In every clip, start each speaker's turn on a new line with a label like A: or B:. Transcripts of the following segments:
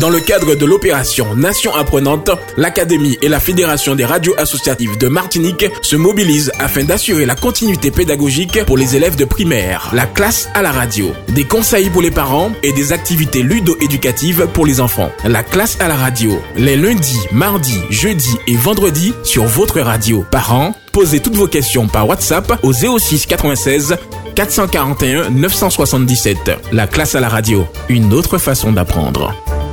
A: Dans le cadre de l'opération Nation Apprenante, l'Académie et la Fédération des radios associatives de Martinique se mobilisent afin d'assurer la continuité pédagogique pour les élèves de primaire. La classe à la radio, des conseils pour les parents et des activités ludo-éducatives pour les enfants. La classe à la radio, les lundis, mardis, jeudis et vendredis sur votre radio. Parents, posez toutes vos questions par WhatsApp au 06 96 441 977. La classe à la radio, une autre façon d'apprendre.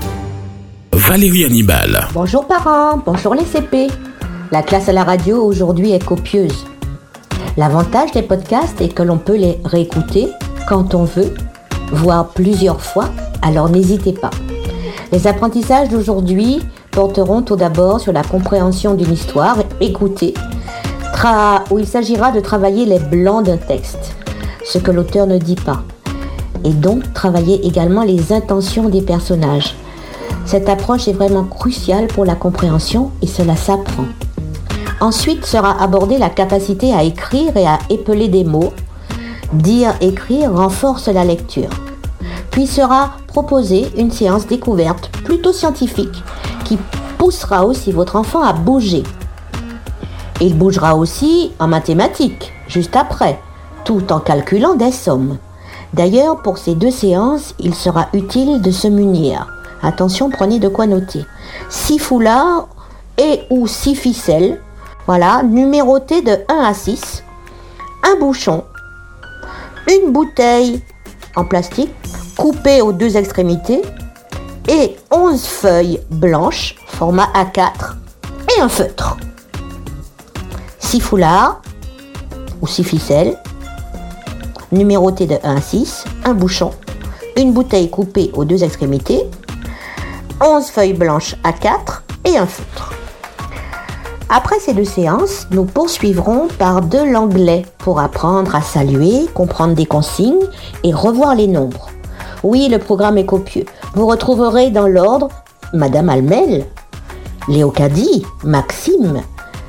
A: Valérie Hannibal.
B: Bonjour parents, bonjour les CP. La classe à la radio aujourd'hui est copieuse. L'avantage des podcasts est que l'on peut les réécouter quand on veut, voire plusieurs fois, alors n'hésitez pas. Les apprentissages d'aujourd'hui porteront tout d'abord sur la compréhension d'une histoire écoutée, où il s'agira de travailler les blancs d'un texte, ce que l'auteur ne dit pas, et donc travailler également les intentions des personnages. Cette approche est vraiment cruciale pour la compréhension et cela s'apprend. Ensuite sera abordée la capacité à écrire et à épeler des mots. Dire, écrire renforce la lecture. Puis sera proposée une séance découverte plutôt scientifique qui poussera aussi votre enfant à bouger. Il bougera aussi en mathématiques, juste après, tout en calculant des sommes. D'ailleurs, pour ces 2 séances, il sera utile de se munir. Attention, prenez de quoi noter. 6 foulards et ou 6 ficelles, voilà, numérotés de 1 à 6, un bouchon, une bouteille en plastique coupée aux 2 extrémités et 11 feuilles blanches, format A4 et un feutre. 6 foulards ou 6 ficelles, numérotés de 1 à 6, un bouchon, une bouteille coupée aux 2 extrémités, 11 feuilles blanches A4 et un feutre. Après ces 2 séances, nous poursuivrons par de l'anglais pour apprendre à saluer, comprendre des consignes et revoir les nombres. Oui, le programme est copieux. Vous retrouverez dans l'ordre Madame Almel, Léocadie, Maxime,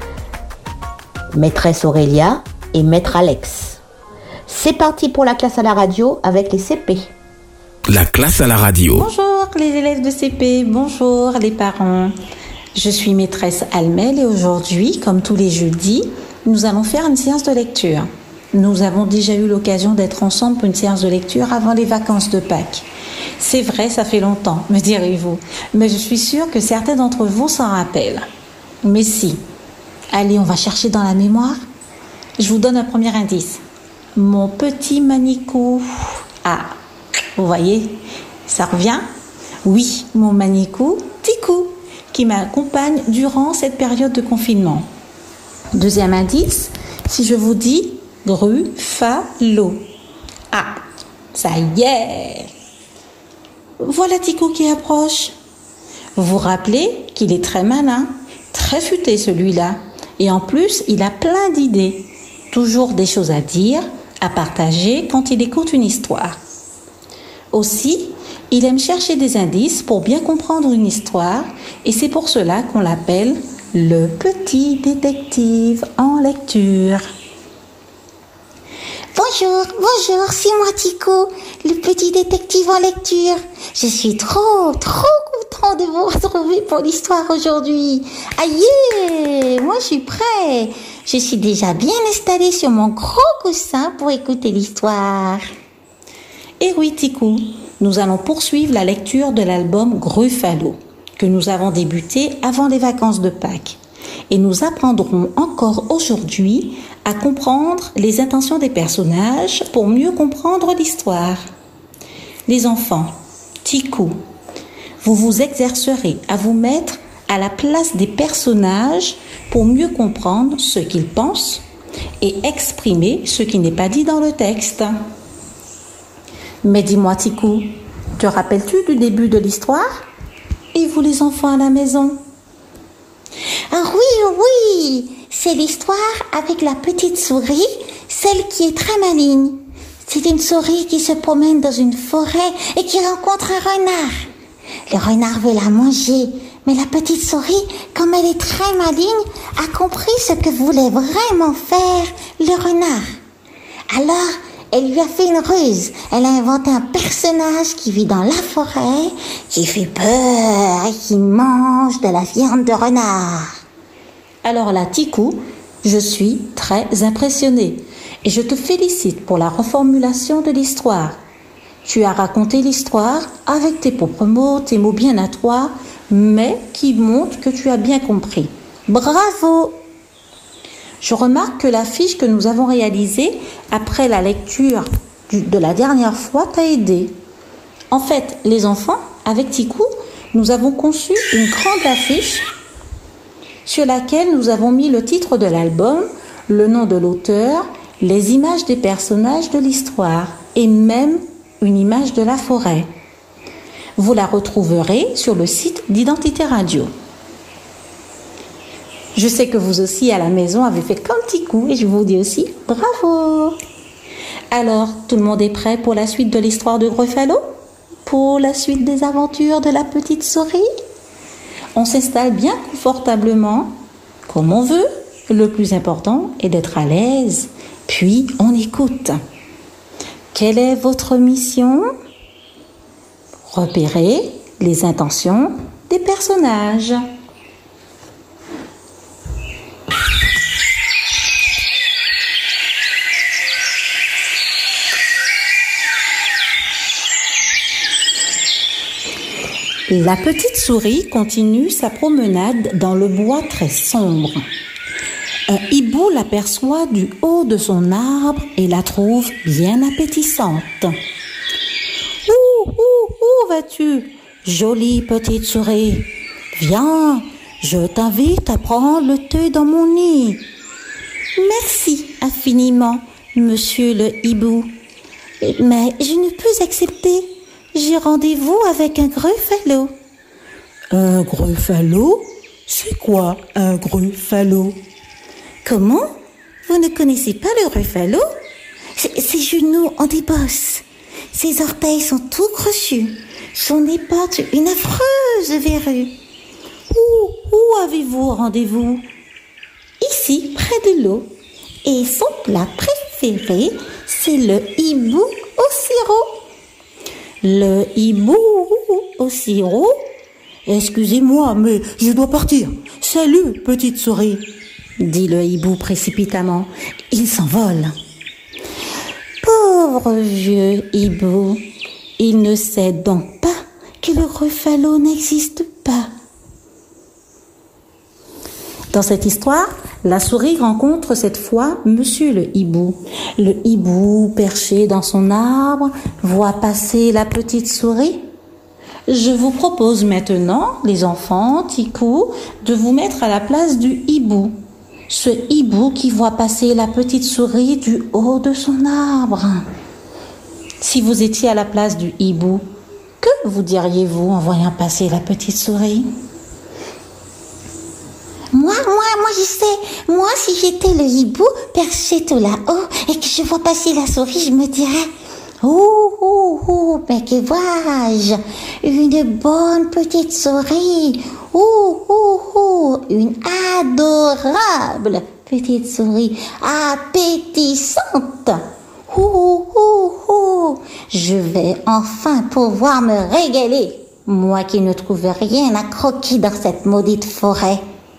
B: Maîtresse Aurélia et Maître Alex. C'est parti pour la classe à la radio avec les CP.
A: La classe à la radio.
C: Bonjour les élèves de CP, bonjour les parents. Je suis maîtresse Almel et aujourd'hui, comme tous les jeudis, nous allons faire une séance de lecture. Nous avons déjà eu l'occasion d'être ensemble pour une séance de lecture avant les vacances de Pâques. C'est vrai, ça fait longtemps, me direz-vous, mais je suis sûre que certains d'entre vous s'en rappellent. Mais si. Allez, on va chercher dans la mémoire. Je vous donne un premier indice. Mon petit manicou. Ah, vous voyez, ça revient? Oui, mon manicou, Ticou, qui m'accompagne durant cette période de confinement. Deuxième indice, si je vous dis Gruffalo. Ah, ça y est. Voilà Ticou qui approche. Vous vous rappelez qu'il est très malin, très futé celui-là. Et en plus, il a plein d'idées. Toujours des choses à dire, à partager quand il écoute une histoire. Aussi, il aime chercher des indices pour bien comprendre une histoire et c'est pour cela qu'on l'appelle le petit détective en lecture.
D: Bonjour, c'est moi Tico, le petit détective en lecture. Je suis trop content de vous retrouver pour l'histoire aujourd'hui. Aïe, moi je suis prêt. Je suis déjà bien installée sur mon gros coussin pour écouter l'histoire.
C: Et oui Ticou, nous allons poursuivre la lecture de l'album Gruffalo, que nous avons débuté avant les vacances de Pâques. Et nous apprendrons encore aujourd'hui à comprendre les intentions des personnages pour mieux comprendre l'histoire. Les enfants, Ticou, vous vous exercerez à vous mettre à la place des personnages pour mieux comprendre ce qu'ils pensent et exprimer ce qui n'est pas dit dans le texte. Mais dis-moi Ticou, te rappelles-tu du début de l'histoire? Et vous les enfants à la maison?
D: Ah oui, c'est l'histoire avec la petite souris, celle qui est très maligne. C'est une souris qui se promène dans une forêt et qui rencontre un renard. Le renard veut la manger, mais la petite souris, comme elle est très maligne, a compris ce que voulait vraiment faire le renard. Alors, elle lui a fait une ruse. Elle a inventé un personnage qui vit dans la forêt, qui fait peur et qui mange de la viande de renard.
C: Alors là, Tikou, je suis très impressionnée et je te félicite pour la reformulation de l'histoire. Tu as raconté l'histoire avec tes propres mots, tes mots bien à toi, mais qui montrent que tu as bien compris. Bravo! Je remarque que la fiche que nous avons réalisée après la lecture de la dernière fois t'a aidé. En fait, les enfants, avec Tikou, nous avons conçu une grande affiche sur laquelle nous avons mis le titre de l'album, le nom de l'auteur, les images des personnages de l'histoire et même une image de la forêt. Vous la retrouverez sur le site d'Identité Radio. Je sais que vous aussi à la maison avez fait comme Tikou et je vous dis aussi bravo. Alors, tout le monde est prêt pour la suite de l'histoire de Gruffalo? Pour la suite des aventures de la petite souris? On s'installe bien confortablement, comme on veut. Le plus important est d'être à l'aise, puis on écoute. Quelle est votre mission? Repérer les intentions des personnages. La petite souris continue sa promenade dans le bois très sombre. Un hibou l'aperçoit du haut de son arbre et la trouve bien appétissante. « Où vas-tu, jolie petite souris? Viens, je t'invite à prendre le thé dans mon nid. »« Merci infiniment, monsieur le hibou. Mais je ne peux accepter. J'ai rendez-vous avec un Gruffalo. » «
E: Un Gruffalo? C'est quoi un Gruffalo? »
C: « Comment? Vous ne connaissez pas le Gruffalo?
D: Ses genoux ont des bosses. Ses orteils sont tout crochus. Son nez porte une affreuse verrue. »«
C: Où avez-vous rendez-vous? »«
D: Ici, près de l'eau. Et son plat préféré, c'est le hibou au sirop. »
C: Le hibou au sirop?
E: Excusez-moi, mais je dois partir. Salut, petite souris,
C: dit le hibou précipitamment. Il s'envole.
D: Pauvre vieux hibou, il ne sait donc pas que le Gruffalo n'existe pas.
C: Dans cette histoire, la souris rencontre cette fois monsieur le hibou. Le hibou, perché dans son arbre, voit passer la petite souris. Je vous propose maintenant, les enfants, Tikou, de vous mettre à la place du hibou. Ce hibou qui voit passer la petite souris du haut de son arbre. Si vous étiez à la place du hibou, que vous diriez-vous en voyant passer la petite souris?
D: Moi, je sais. Moi, si j'étais le hibou perché tout là-haut et que je vois passer la souris, je me dirais... mais que vois-je? Une bonne petite souris. Une adorable petite souris, appétissante. Je vais enfin pouvoir me régaler, moi qui ne trouve rien à croquer dans cette maudite forêt.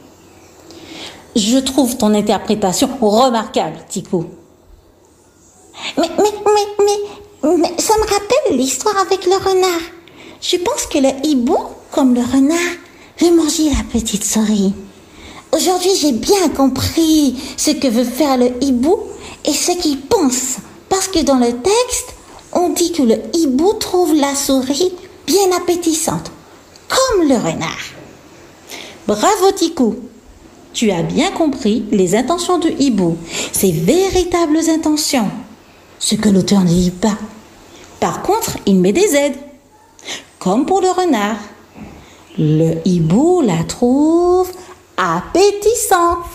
C: Je trouve ton interprétation remarquable, Tikou.
D: Mais ça me rappelle l'histoire avec le renard. Je pense que le hibou, comme le renard, veut manger la petite souris. Aujourd'hui, j'ai bien compris ce que veut faire le hibou et ce qu'il pense. Parce que dans le texte, on dit que le hibou trouve la souris bien appétissante, comme le renard.
C: Bravo Tikou, tu as bien compris les intentions du hibou, ses véritables intentions. Ce que l'auteur ne dit pas. Par contre, il met des aides, comme pour le renard. Le hibou la trouve appétissante.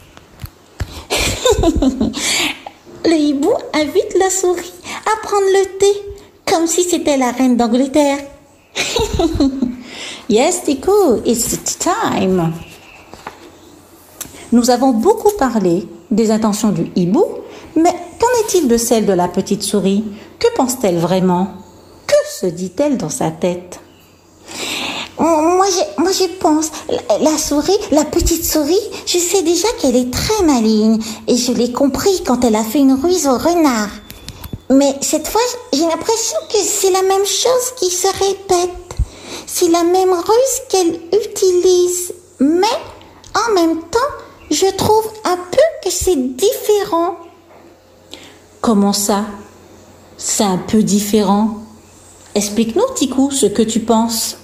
C: Le hibou invite la souris à prendre le thé, comme si c'était la reine d'Angleterre. Yes, Tikou, it's time. Nous avons beaucoup parlé des intentions du hibou, mais qu'en est-il de celle de la petite souris? Que pense-t-elle vraiment? Que se dit-elle dans sa tête?
D: Moi, je pense, la souris, la petite souris, je sais déjà qu'elle est très maligne. Et je l'ai compris quand elle a fait une ruse au renard. Mais cette fois, j'ai l'impression que c'est la même chose qui se répète. C'est la même ruse qu'elle utilise. Mais, en même temps, je trouve un peu que c'est différent.
C: Comment ça? C'est un peu différent. Explique-nous, Tikou, ce que tu penses.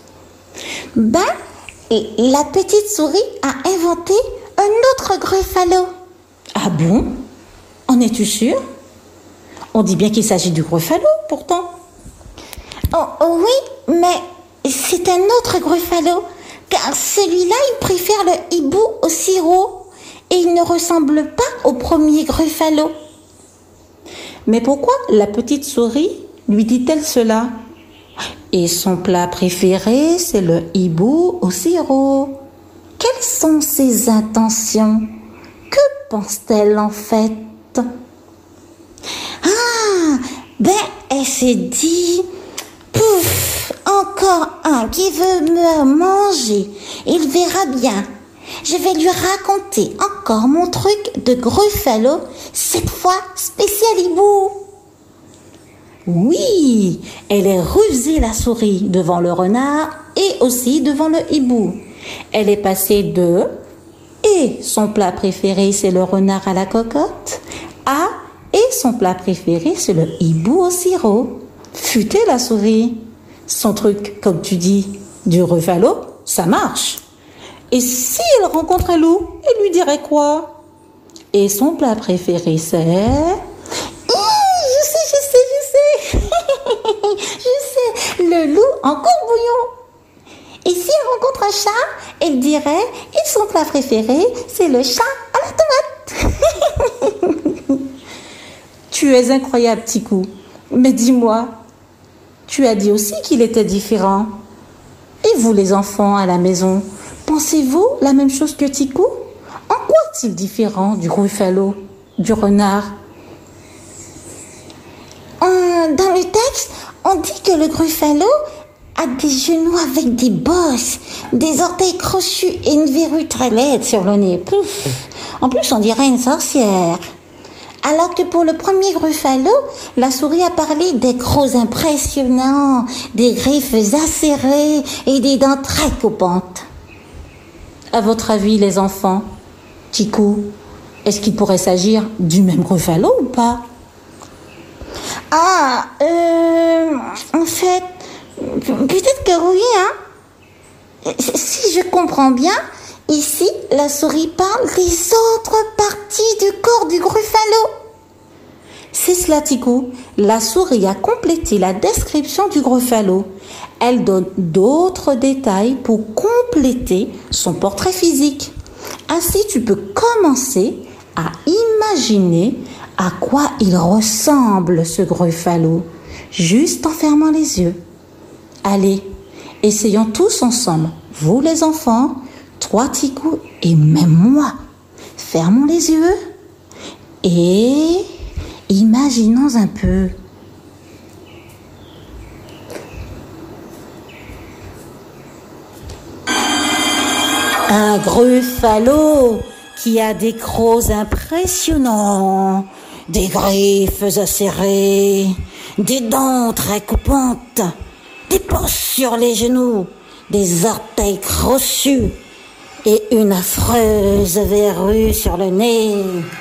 D: La petite souris a inventé un autre Gruffalo.
C: Ah bon? En es-tu sûr? On dit bien qu'il s'agit du Gruffalo, pourtant.
D: Oh oui, mais c'est un autre Gruffalo, car celui-là, il préfère le hibou au sirop, et il ne ressemble pas au premier Gruffalo.
C: Mais pourquoi la petite souris lui dit-elle cela? Et son plat préféré, c'est le hibou au sirop.
D: Quelles sont ses intentions? Que pense-t-elle en fait? Elle s'est dit, pouf, encore un qui veut me manger. Il verra bien. Je vais lui raconter encore mon truc de Gruffalo, cette fois spécial hibou.
C: Oui, elle est rusée la souris devant le renard et aussi devant le hibou. Elle est passée de « et son plat préféré c'est le renard à la cocotte » à « et son plat préféré c'est le hibou au sirop ». Futée la souris. Son truc, comme tu dis, du Gruffalo, ça marche. Et si elle rencontrait loup, elle lui dirait quoi? Et son plat préféré c'est...
D: Je sais, le loup en courbouillon. Et si elle rencontre un chat, elle dirait, et son plat préféré, c'est le chat à la tomate.
C: Tu es incroyable, Tikou. Mais dis-moi, tu as dit aussi qu'il était différent. Et vous, les enfants à la maison, pensez-vous la même chose que Tikou? En quoi est-il différent du Gruffalo, du renard?
D: Dans le texte, on dit que le Gruffalo a des genoux avec des bosses, des orteils crochus et une verrue très laide sur le nez. Pouf. En plus, on dirait une sorcière. Alors que pour le premier Gruffalo, la souris a parlé des crocs impressionnants, des griffes acérées et des dents très coupantes.
C: À votre avis, les enfants, Tikou, est-ce qu'il pourrait s'agir du même Gruffalo ou pas?
D: En fait, peut-être que oui, hein. Si je comprends bien, ici, la souris parle des autres parties du corps du Gruffalo.
C: C'est cela, Tikou. La souris a complété la description du Gruffalo. Elle donne d'autres détails pour compléter son portrait physique. Ainsi, tu peux commencer à imaginer à quoi il ressemble ce Gruffalo, juste en fermant les yeux. Allez, essayons tous ensemble, vous les enfants, toi Tikou et même moi. Fermons les yeux et imaginons un peu. Un Gruffalo qui a des crocs impressionnants, des griffes acérées, des dents très coupantes, des bosses sur les genoux, des orteils crochus et une affreuse verrue sur le nez.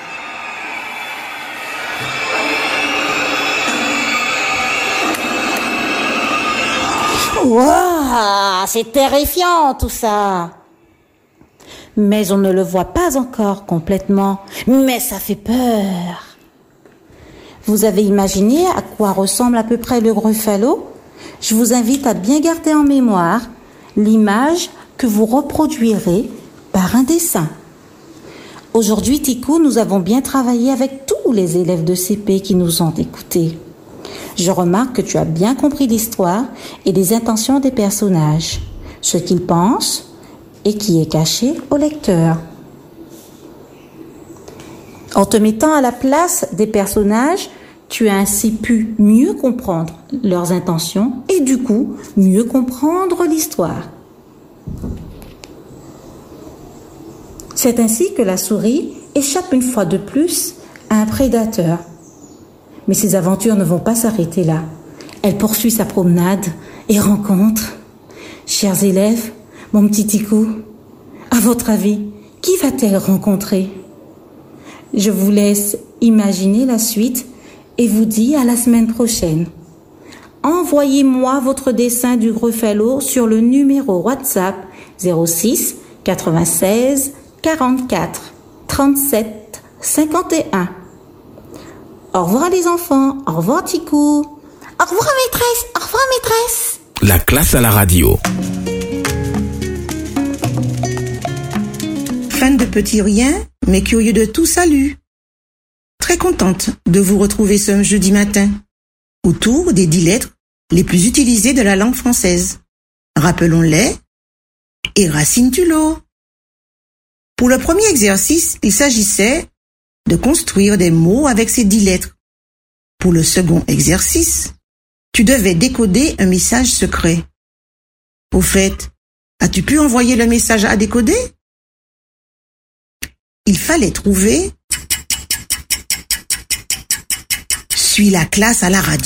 C: Waouh, c'est terrifiant tout ça. Mais on ne le voit pas encore complètement. Mais ça fait peur. Vous avez imaginé à quoi ressemble à peu près le Gruffalo? Je vous invite à bien garder en mémoire l'image que vous reproduirez par un dessin. Aujourd'hui, Tikou, nous avons bien travaillé avec tous les élèves de CP qui nous ont écoutés. Je remarque que tu as bien compris l'histoire et les intentions des personnages, ce qu'ils pensent et qui est caché au lecteur. En te mettant à la place des personnages, tu as ainsi pu mieux comprendre leurs intentions et du coup, mieux comprendre l'histoire. C'est ainsi que la souris échappe une fois de plus à un prédateur. Mais ses aventures ne vont pas s'arrêter là. Elle poursuit sa promenade et rencontre. Chers élèves, mon petit Ticou, à votre avis, qui va-t-elle rencontrer? Je vous laisse imaginer la suite et vous dis à la semaine prochaine. Envoyez-moi votre dessin du Greffellow sur le numéro WhatsApp 06 96 44 37 51. Au revoir les enfants, au revoir Ticou.
D: Au revoir maîtresse, au revoir maîtresse.
A: La classe à la radio.
E: Fan de petits riens, mais curieux de tout, salut. Très contente de vous retrouver ce jeudi matin, autour des 10 lettres les plus utilisées de la langue française. Rappelons-les et racine-tu-l'eau. Pour le premier exercice, il s'agissait de construire des mots avec ces 10 lettres. Pour le second exercice, tu devais décoder un message secret. Au fait, as-tu pu envoyer le message à décoder? Il fallait trouver « Suis la classe à la radio ».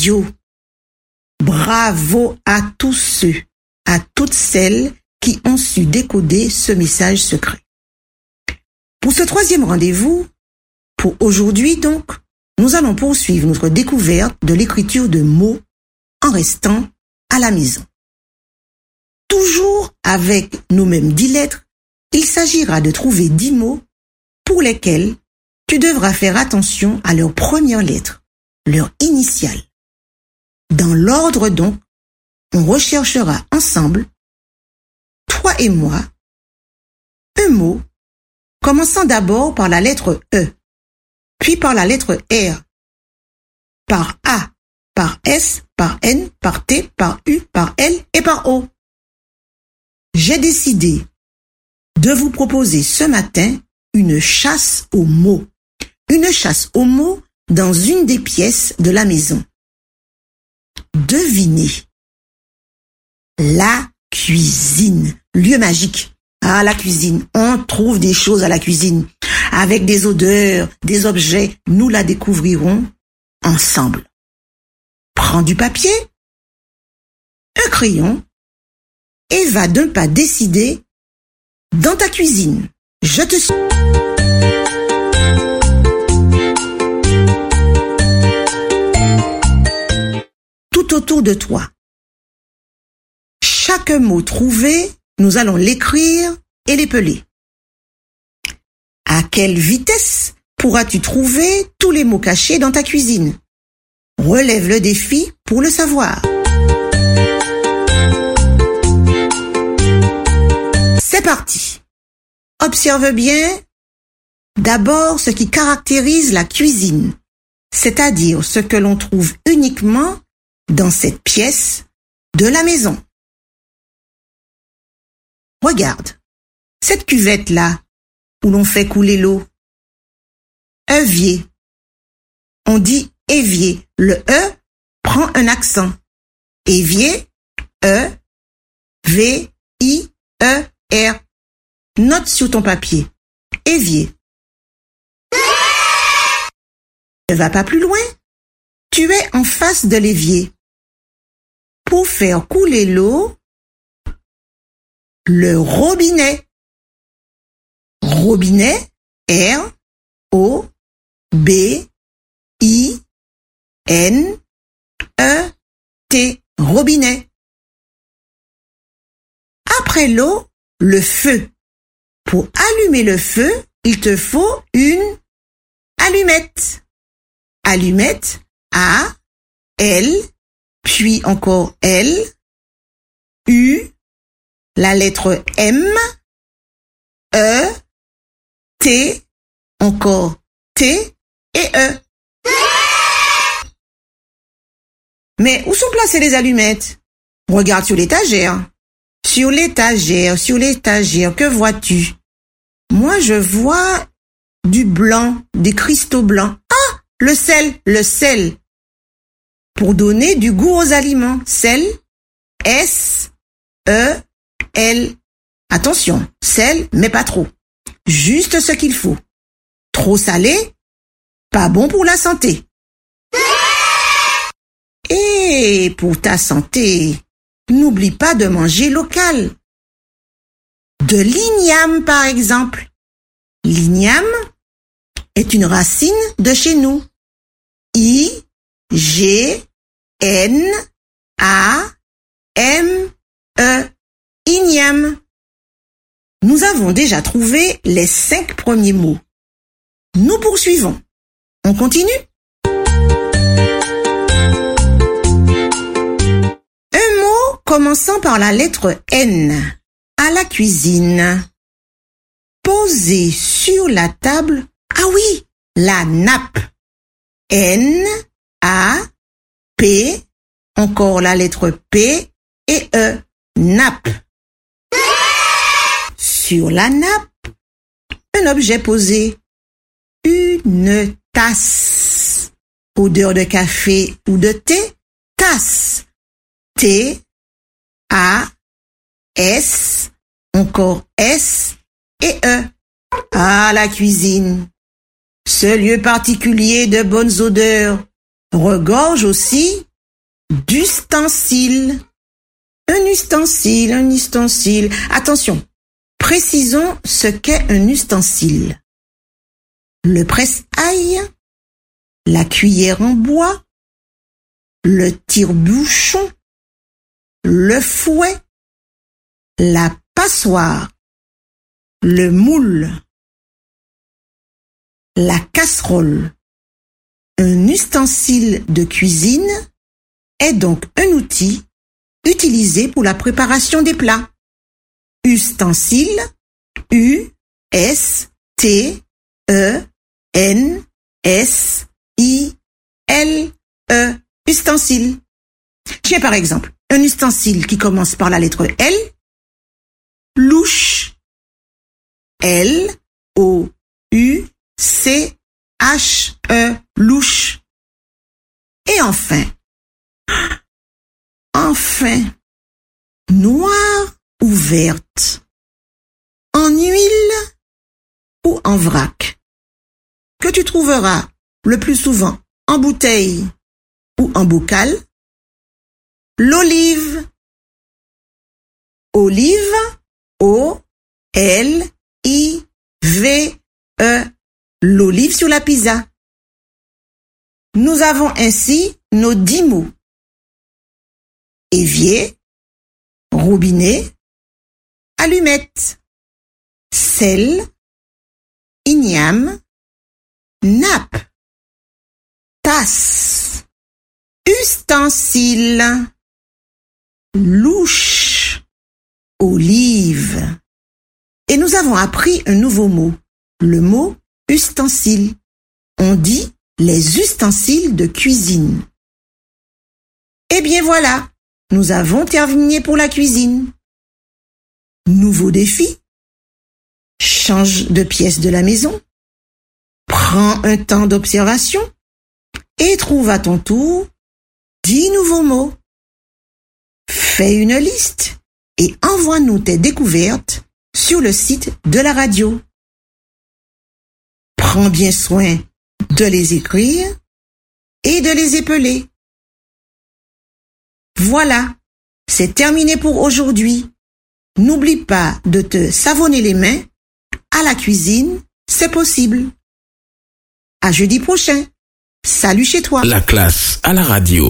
E: Bravo à tous ceux, à toutes celles qui ont su décoder ce message secret. Pour ce troisième rendez-vous, pour aujourd'hui donc, nous allons poursuivre notre découverte de l'écriture de mots en restant à la maison. Toujours avec nos mêmes 10 lettres, il s'agira de trouver 10 mots pour lesquels tu devras faire attention à leur première lettre, leur initiale. Dans l'ordre donc, on recherchera ensemble, toi et moi, un mot commençant d'abord par la lettre E, puis par la lettre R, par A, par S, par N, par T, par U, par L et par O. J'ai décidé de vous proposer ce matin une chasse aux mots. Une chasse aux mots dans une des pièces de la maison. Devinez. La cuisine. Lieu magique. Ah, la cuisine. On trouve des choses à la cuisine. Avec des odeurs, des objets. Nous la découvrirons ensemble. Prends du papier, un crayon et va d'un pas décidé dans ta cuisine. Je te suis. Tout autour de toi. Chaque mot trouvé, nous allons l'écrire et l'épeler. À quelle vitesse pourras-tu trouver tous les mots cachés dans ta cuisine? Relève le défi pour le savoir. C'est parti. Observe bien d'abord ce qui caractérise la cuisine, c'est-à-dire ce que l'on trouve uniquement dans cette pièce de la maison. Regarde, cette cuvette-là, où l'on fait couler l'eau. Évier. On dit évier. Le E prend un accent. Évier, E, V, I, E, R. Note sur ton papier. Évier. Ne va pas plus loin. Tu es en face de l'évier. Pour faire couler l'eau, le robinet. Robinet, R, O, B, I, N, E, T. Robinet. Après l'eau, le feu. Pour allumer le feu, il te faut une allumette. Allumette, A, L, puis encore L, U, la lettre M, E, T, encore T et E. Mais où sont placées les allumettes? Regarde sur l'étagère. Sur l'étagère, que vois-tu? Moi, je vois du blanc, des cristaux blancs. Ah, le sel. Pour donner du goût aux aliments. Sel, S-E-L. Attention, sel, mais pas trop. Juste ce qu'il faut. Trop salé, pas bon pour la santé. Et pour ta santé, n'oublie pas de manger local. De l'igname, par exemple. L'igname est une racine de chez nous. I-G-N-A-M-E. Igname. Nous avons déjà trouvé les 5 premiers mots. Nous poursuivons. On continue? Un mot commençant par la lettre N. À la cuisine. Posé sur la table. Ah oui, la nappe. N-A-P. Encore la lettre P et E. Nappe. Sur la nappe, un objet posé. Une tasse. Odeur de café ou de thé. Tasse. T-A-S. Encore S et E. Ah, la cuisine. Ce lieu particulier de bonnes odeurs regorge aussi d'ustensiles. Un ustensile. Attention, précisons ce qu'est un ustensile. Le presse-ail, la cuillère en bois, le tire-bouchon, le fouet, la passoire, le moule, la casserole. Un ustensile de cuisine est donc un outil utilisé pour la préparation des plats. Ustensile, U-S-T-E-N-S-I-L-E, ustensile. J'ai par exemple un ustensile qui commence par la lettre L, louche, L-O-U-C-H-E, louche. Et enfin, noire ou verte, en huile ou en vrac, que tu trouveras le plus souvent en bouteille ou en bocal. L'olive. Olive, O-L-I-V-E, l'olive sur la pizza. Nous avons ainsi nos 10 mots. Évier, robinet, allumette, sel, igname, nappe, tasse, ustensile, louche, olive. Et nous avons appris un nouveau mot, le mot ustensile. On dit les ustensiles de cuisine. Eh bien voilà, nous avons terminé pour la cuisine. Nouveau défi. Change de pièce de la maison. Prends un temps d'observation et trouve à ton tour 10 nouveaux mots. Fais une liste et envoie-nous tes découvertes sur le site de la radio. Prends bien soin de les écrire et de les épeler. Voilà, c'est terminé pour aujourd'hui. N'oublie pas de te savonner les mains. À la cuisine, c'est possible. À jeudi prochain. Salut chez toi.
A: La classe à la radio.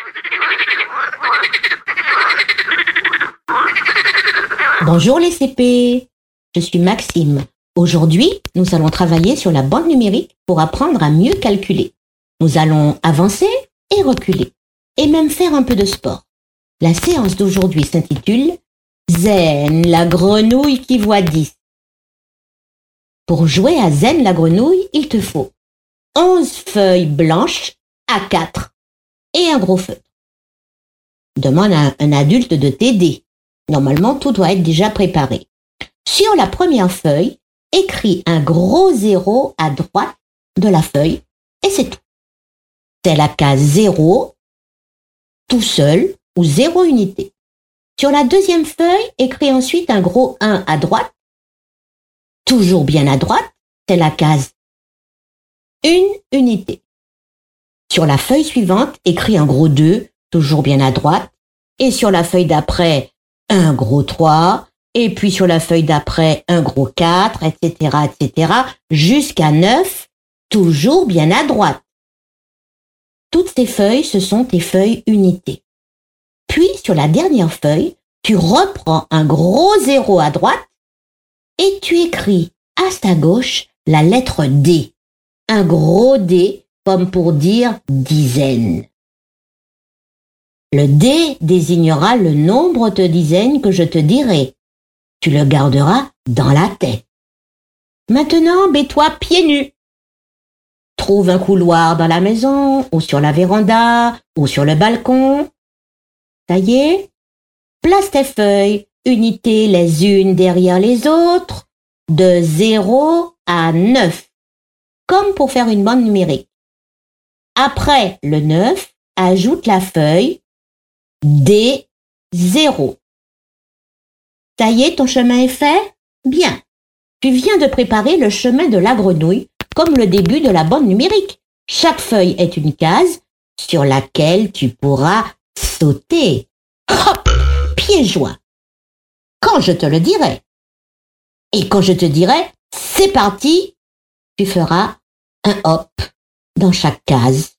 B: Bonjour les CP, je suis Maxime. Aujourd'hui, nous allons travailler sur la bande numérique pour apprendre à mieux calculer. Nous allons avancer et reculer, et même faire un peu de sport. La séance d'aujourd'hui s'intitule « Zen, la grenouille qui voit 10 ». Pour jouer à Zen, la grenouille, il te faut 11 feuilles blanches A4 et un gros feutre. Demande à un adulte de t'aider. Normalement, tout doit être déjà préparé. Sur la première feuille, écris un gros 0 à droite de la feuille et c'est tout. C'est la case 0, tout seul ou 0 unité. Sur la deuxième feuille, écris ensuite un gros 1 à droite, toujours bien à droite, c'est la case 1 unité. Sur la feuille suivante, écris un gros 2, toujours bien à droite, et sur la feuille d'après, un gros 3, et puis sur la feuille d'après, un gros 4, etc., etc., jusqu'à 9, toujours bien à droite. Toutes ces feuilles, ce sont tes feuilles unités. Puis, sur la dernière feuille, tu reprends un gros 0 à droite et tu écris à sa gauche la lettre D. Un gros D, comme pour dire dizaine. Le D désignera le nombre de dizaines que je te dirai. Tu le garderas dans la tête. Maintenant, mets-toi pieds nus. Trouve un couloir dans la maison, ou sur la véranda, ou sur le balcon. Ça y est, place tes feuilles, unités les unes derrière les autres, de 0 à 9, comme pour faire une bande numérique. Après le 9, ajoute la feuille D0. Ça y est, ton chemin est fait? Bien. Tu viens de préparer le chemin de la grenouille, comme le début de la bande numérique. Chaque feuille est une case sur laquelle tu pourras sauter. Hop! Pieds joints. Quand je te le dirai. Et quand je te dirai, c'est parti, tu feras un hop dans chaque case.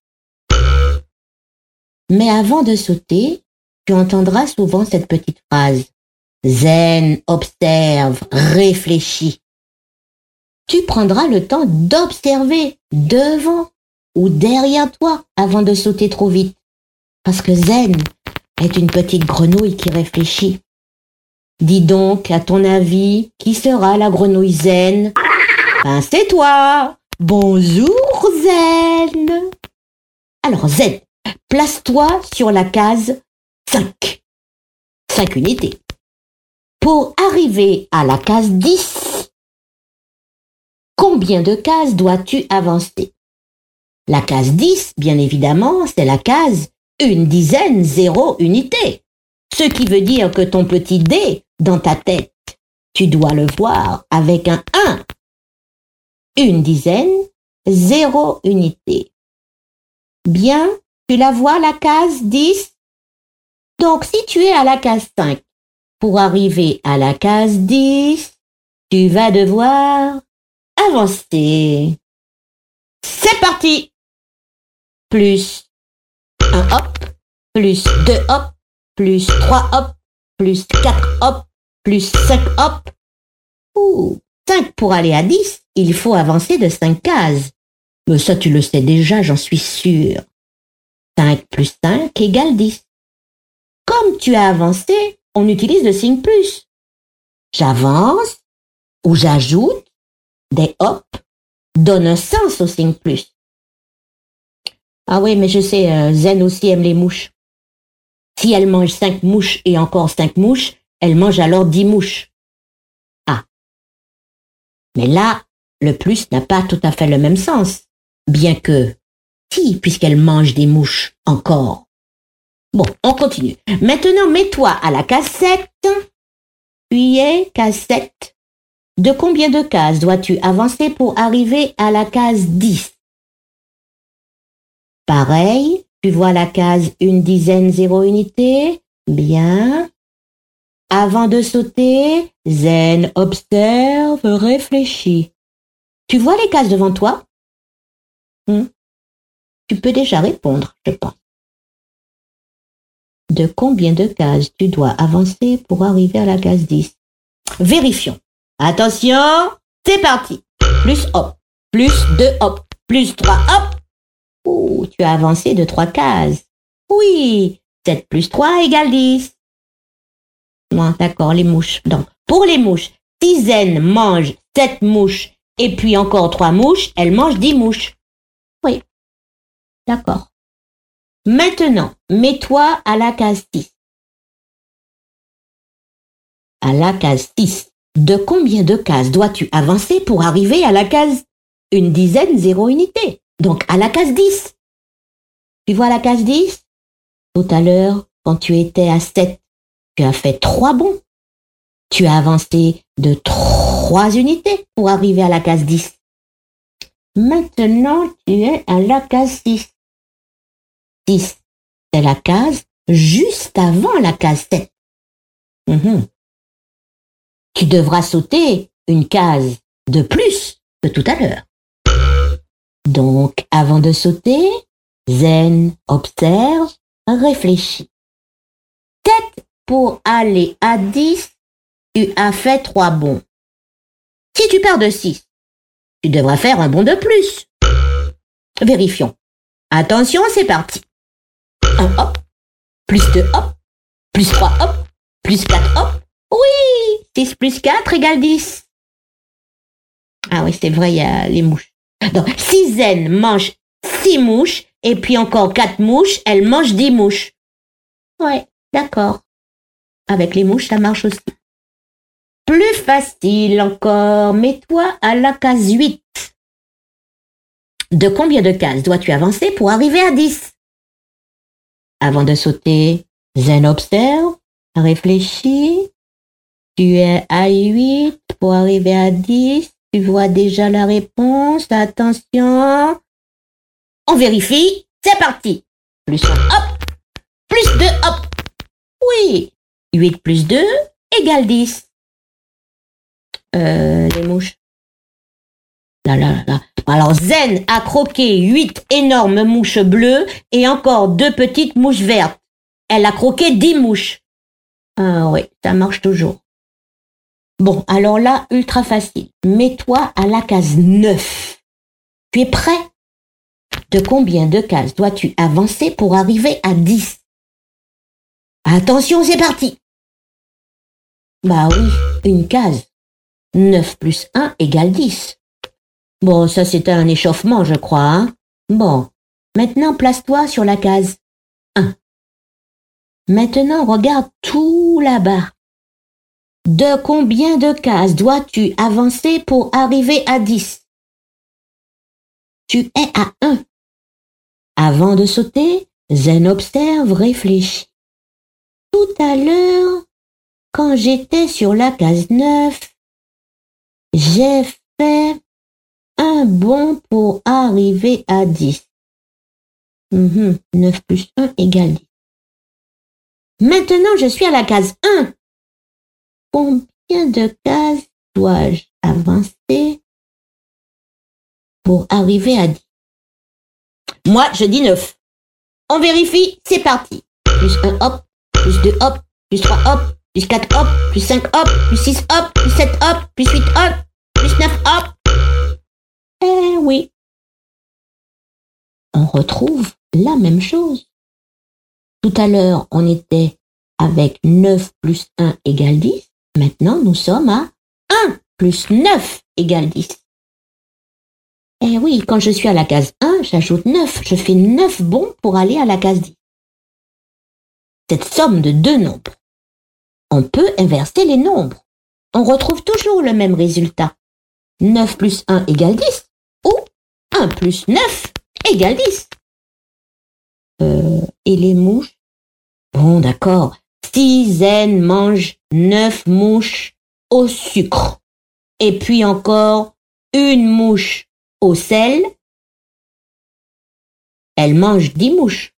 B: Mais avant de sauter, tu entendras souvent cette petite phrase. Zen, observe, réfléchis. Tu prendras le temps d'observer devant ou derrière toi avant de sauter trop vite. Parce que Zen est une petite grenouille qui réfléchit. Dis donc, à ton avis, qui sera la grenouille Zen? Ben, c'est toi! Bonjour Zen! Alors Zen, place-toi sur la case 5. 5 unités. Pour arriver à la case 10, combien de cases dois-tu avancer? La case 10, bien évidemment, c'est la case une dizaine, 0 unité. Ce qui veut dire que ton petit dé, dans ta tête, tu dois le voir avec un 1. Une dizaine, 0 unité. Bien, tu la vois la case 10? Donc si tu es à la case 5, pour arriver à la case 10, tu vas devoir avancer. C'est parti! Plus un hop, plus 2 hop, plus 3 hop, plus 4 hop, plus 5 hop. 5 pour aller à 10, il faut avancer de 5 cases. Mais ça tu le sais déjà, j'en suis sûre. 5 plus 5 égale 10. Comme tu as avancé, on utilise le signe plus. J'avance ou j'ajoute des hop donne un sens au signe plus. Ah oui, mais je sais, Zen aussi aime les mouches. Si elle mange 5 mouches et encore 5 mouches, elle mange alors 10 mouches. Ah. Mais là, le plus n'a pas tout à fait le même sens. Bien que, si, puisqu'elle mange des mouches encore. Bon, on continue. Maintenant, mets-toi à la case 7. Puis case 7. De combien de cases dois-tu avancer pour arriver à la case 10? Pareil, tu vois la case une dizaine, 0 unité. Bien. Avant de sauter, Zen, observe, réfléchis. Tu vois les cases devant toi? Tu peux déjà répondre, je pense. De combien de cases tu dois avancer pour arriver à la case 10? Vérifions. Attention, c'est parti. Plus hop, plus 2 hop, plus 3 hop. Tu as avancé de 3 cases. Oui, 7 plus 3 égale 10. Bon, d'accord, les mouches. Donc, pour les mouches, si Zen mange 7 mouches et puis encore 3 mouches, elle mange 10 mouches. Oui, d'accord. Maintenant, mets-toi à la case 6. À la case 6. De combien de cases dois-tu avancer pour arriver à la case une dizaine, 0 unité? Donc à la case 10. Tu vois la case 10? Tout à l'heure, quand tu étais à 7, tu as fait 3 bonds. Tu as avancé de 3 unités pour arriver à la case 10. Maintenant, tu es à la case 6. 6, c'est la case juste avant la case 7. Tu devras sauter une case de plus que tout à l'heure. Donc, avant de sauter, zen, observe, réfléchis. 7 pour aller à 10, tu as fait 3 bonds. Si tu pars de 6, tu devras faire un bond de plus. Vérifions. Attention, c'est parti. 1 hop, plus 2 hop, plus 3 hop, plus 4 hop. Oui, 6 plus 4 égale 10. Ah oui, c'est vrai, il y a les mouches. Donc, si zen mange 6 mouches, et puis encore 4 mouches, elle mange 10 mouches. Ouais, d'accord. Avec les mouches, ça marche aussi. Plus facile encore, mets-toi à la case 8. De combien de cases dois-tu avancer pour arriver à 10? Avant de sauter, zen observe, réfléchis. Tu es à 8 pour arriver à 10. Tu vois déjà la réponse. Attention. On vérifie. C'est parti. Plus 1 hop. Plus 2 hop. Oui. 8 plus 2 égale 10. Les mouches. Là. Alors, zen a croqué 8 énormes mouches bleues et encore 2 petites mouches vertes. Elle a croqué 10 mouches. Ah oui, ça marche toujours. Bon, alors là, ultra facile. Mets-toi à la case 9. Tu es prêt? De combien de cases dois-tu avancer pour arriver à 10? Attention, c'est parti. Bah oui, une case. 9 plus 1 égale 10. Bon, ça c'est un échauffement, je crois. Hein? Bon, maintenant place-toi sur la case 1. Maintenant, regarde tout là-bas. De combien de cases dois-tu avancer pour arriver à 10? Tu es à 1. Avant de sauter, zen observe, réfléchis. Tout à l'heure, quand j'étais sur la case 9, j'ai fait un bond pour arriver à 10. 9 plus 1 égale 10. Maintenant, je suis à la case 1. Combien de cases dois-je avancer pour arriver à 10? Moi, je dis 9. On vérifie, c'est parti. Plus 1 hop, plus 2 hop, plus 3 hop, plus 4 hop, plus 5 hop, plus 6 hop, plus 7 hop, plus 8 hop, plus 9 hop. Eh oui. On retrouve la même chose. Tout à l'heure, on était avec 9 plus 1 égale 10. Maintenant, nous sommes à 1 plus 9 égale 10. Eh oui, quand je suis à la case 1, j'ajoute 9. Je fais 9 bonds pour aller à la case 10. Cette somme de deux nombres. On peut inverser les nombres. On retrouve toujours le même résultat. 9 plus 1 égale 10 ou 1 plus 9 égale 10. Et les mouches? Bon, d'accord. Si zen mange 9 mouches au sucre et puis encore une mouche au sel, elle mange 10 mouches.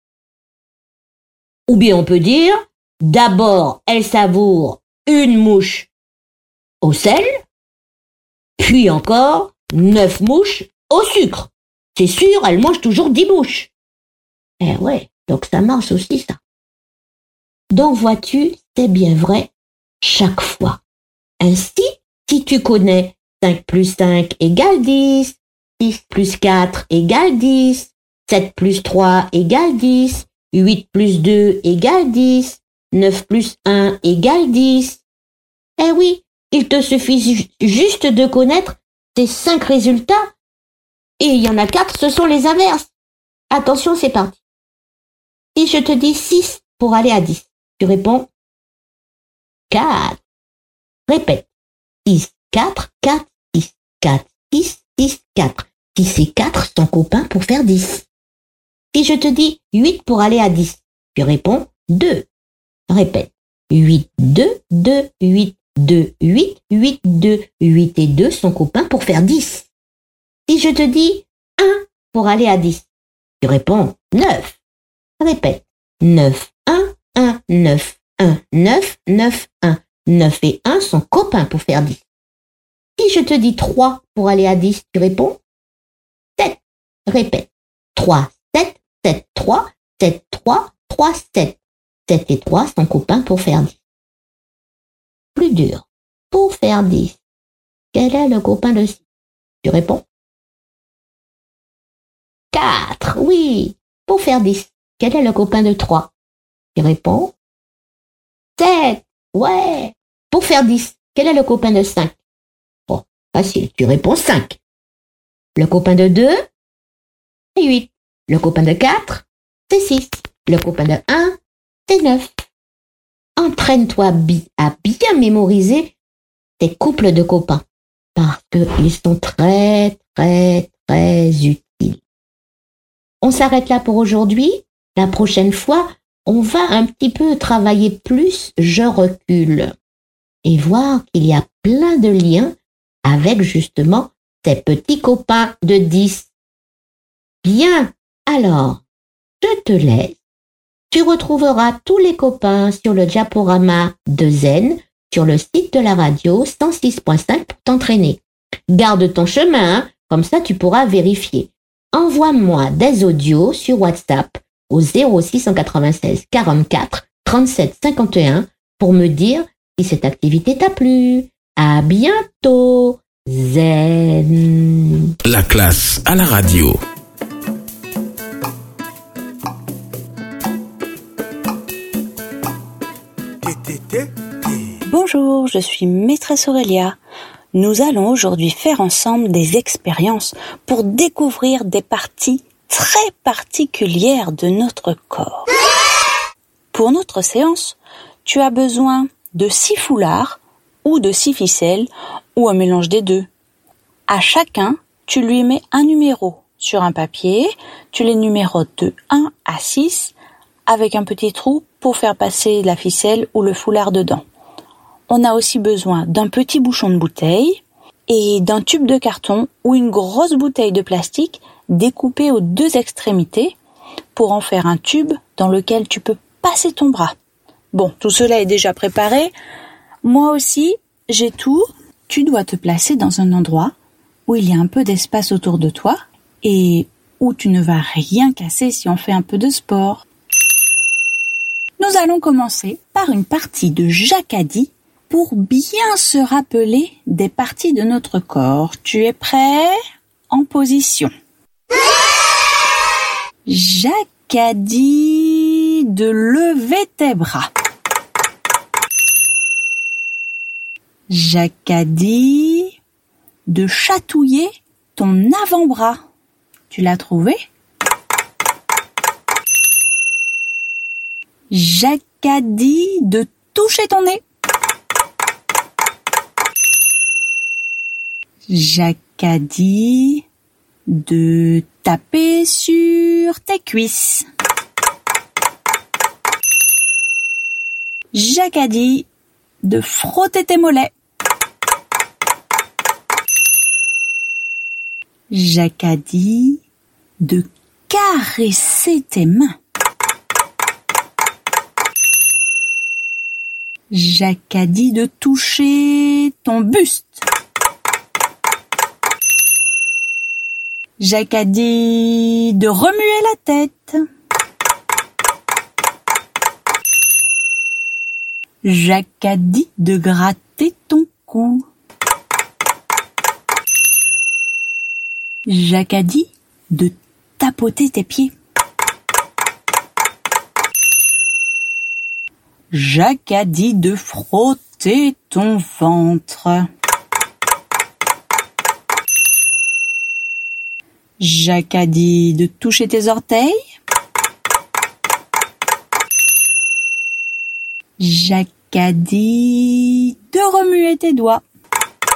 B: Ou bien on peut dire, d'abord elle savoure une mouche au sel, puis encore 9 mouches au sucre. C'est sûr, elle mange toujours 10 mouches. Eh ouais, donc ça marche aussi ça. Donc vois-tu, c'est bien vrai chaque fois. Ainsi, si tu connais 5 plus 5 égale 10, 6 plus 4 égale 10, 7 plus 3 égale 10, 8 plus 2 égale 10, 9 plus 1 égale 10. Eh oui, il te suffit juste de connaître ces 5 résultats. Et il y en a 4, ce sont les inverses. Attention, c'est parti. Si je te dis 6 pour aller à 10, tu réponds 4. Répète. 6, 4, 4, 6, 4, 6, 6, 4. 6 et 4 sont copains pour faire 10. Si je te dis 8 pour aller à 10, tu réponds 2. Répète. 8, 2, 2, 8, 2, 8, 8, 2. 8 et 2 sont copains pour faire 10. Si je te dis 1 pour aller à 10, tu réponds 9. Répète. 9, 1, 1, 9, 1, 9, 9, 1. 9 et 1 sont copains pour faire 10. Si je te dis 3 pour aller à 10, tu réponds 7. Répète. 3, 7, 7, 3, 7, 3, 3, 7. 7 et 3 sont copains pour faire 10. Plus dur. Pour faire 10, quel est le copain de 6? Tu réponds 4. Oui. Pour faire 10, quel est le copain de 3? Tu réponds 7. Ouais. Pour faire 10, quel est le copain de 5? Oh, facile. Tu réponds 5. Le copain de 2, c'est 8. Le copain de 4, c'est 6. Le copain de 1, c'est 9. Entraîne-toi à bien mémoriser tes couples de copains parce qu'ils sont très, très, très utiles. On s'arrête là pour aujourd'hui. La prochaine fois, on va un petit peu travailler plus je recule et voir qu'il y a plein de liens avec justement tes petits copains de 10. Bien, alors, je te laisse. Tu retrouveras tous les copains sur le diaporama de Zen sur le site de la radio 106.5 pour t'entraîner. Garde ton chemin, hein, comme ça tu pourras vérifier. Envoie-moi des audios sur WhatsApp au 0696 44 37 51 pour me dire si cette activité t'a plu. À bientôt, Zen.
A: La classe à la radio.
F: Bonjour, je suis maîtresse Aurélia. Nous allons aujourd'hui faire ensemble des expériences pour découvrir des parties très particulières de notre corps. Pour notre séance, tu as besoin de 6 foulards ou de 6 ficelles ou un mélange des deux. À chacun, tu lui mets un numéro sur un papier, tu les numérotes de 1 à 6 avec un petit trou pour faire passer la ficelle ou le foulard dedans. On a aussi besoin d'un petit bouchon de bouteille et d'un tube de carton ou une grosse bouteille de plastique découpée aux 2 extrémités pour en faire un tube dans lequel tu peux passer ton bras. Bon, tout cela est déjà préparé. Moi aussi, j'ai tout. Tu dois te placer dans un endroit où il y a un peu d'espace autour de toi et où tu ne vas rien casser si on fait un peu de sport. Nous allons commencer par une partie de jacadis pour bien se rappeler des parties de notre corps. Tu es prêt? En position. Jacadis de lever tes bras. Jacadis de chatouiller ton avant-bras. Tu l'as trouvé? Jacadis de toucher ton nez. Jacadis de taper sur tes cuisses. Jacadis de frotter tes mollets. Jacadis de caresser tes mains. Jacadis de toucher ton buste. Jacadis de remuer la tête. Jacadis de gratter ton cou. Jacadis de tapoter tes pieds. Jacadis de frotter ton ventre. Jacadis de toucher tes orteils. Jacadis de remuer tes doigts.